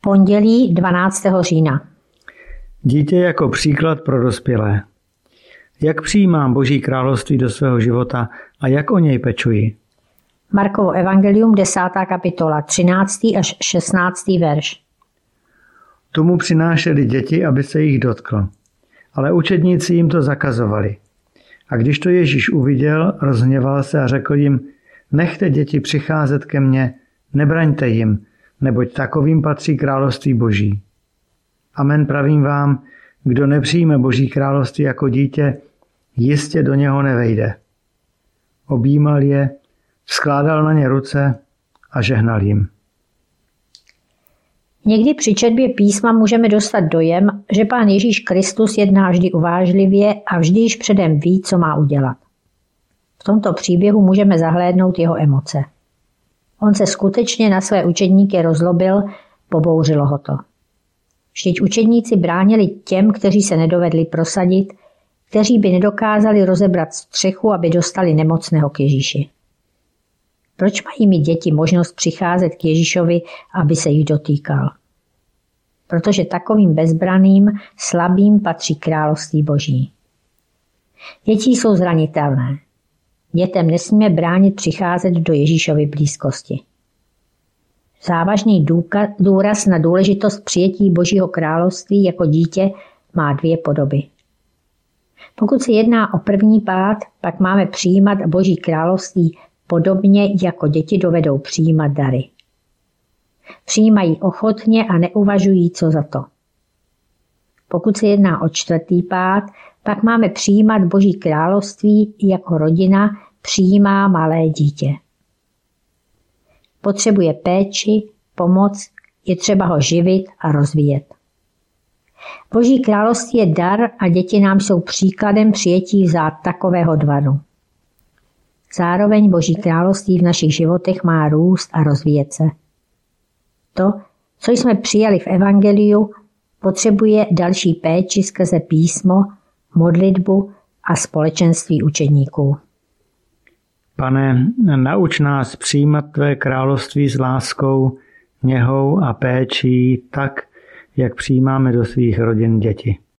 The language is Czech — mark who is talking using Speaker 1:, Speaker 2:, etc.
Speaker 1: Pondělí 12. října.
Speaker 2: Dítě jako příklad pro dospělé. Jak přijímám Boží království do svého života a jak o něj pečuji?
Speaker 1: Markovo evangelium 10. kapitola 13. až 16. verš.
Speaker 2: Tomu přinášeli děti, aby se jich dotkl. Ale učedníci jim to zakazovali. A když to Ježíš uviděl, rozhněval se a řekl jim: Nechte děti přicházet ke mně, nebraňte jim, neboť takovým patří království Boží. Amen, pravím vám, kdo nepřijme Boží království jako dítě, jistě do něho nevejde. Objímal je, vzkládal na ně ruce a žehnal jim.
Speaker 1: Někdy při četbě písma můžeme dostat dojem, že Pán Ježíš Kristus jedná vždy uvážlivě a vždy již předem ví, co má udělat. V tomto příběhu můžeme zahlédnout jeho emoce. On se skutečně na své učedníky rozlobil, pobouřilo ho to. Vždyť učedníci bránili těm, kteří se nedovedli prosadit, kteří by nedokázali rozebrat střechu, aby dostali nemocného k Ježíši. Proč mají mít děti možnost přicházet k Ježíšovi, aby se jich dotýkal? Protože takovým bezbranným, slabým patří království Boží. Děti jsou zranitelné. Dětem nesmíme bránit přicházet do Ježíšovy blízkosti. Závažný důraz na důležitost přijetí Božího království jako dítě má dvě podoby. Pokud se jedná o první pád, pak máme přijímat Boží království podobně, jako děti dovedou přijímat dary. Přijímají ochotně a neuvažují, co za to. Pokud se jedná o čtvrtý pád, pak máme přijímat Boží království, jako rodina přijímá malé dítě. Potřebuje péči, pomoc, je třeba ho živit a rozvíjet. Boží království je dar a děti nám jsou příkladem přijetí vzdát takového daru. Zároveň Boží království v našich životech má růst a rozvíjet se. To, co jsme přijali v evangeliu, potřebuje další péči skrze písmo, modlitbu a společenství učedníků.
Speaker 2: Pane, nauč nás přijímat tvé království s láskou, něhou a péčí tak, jak přijímáme do svých rodin děti.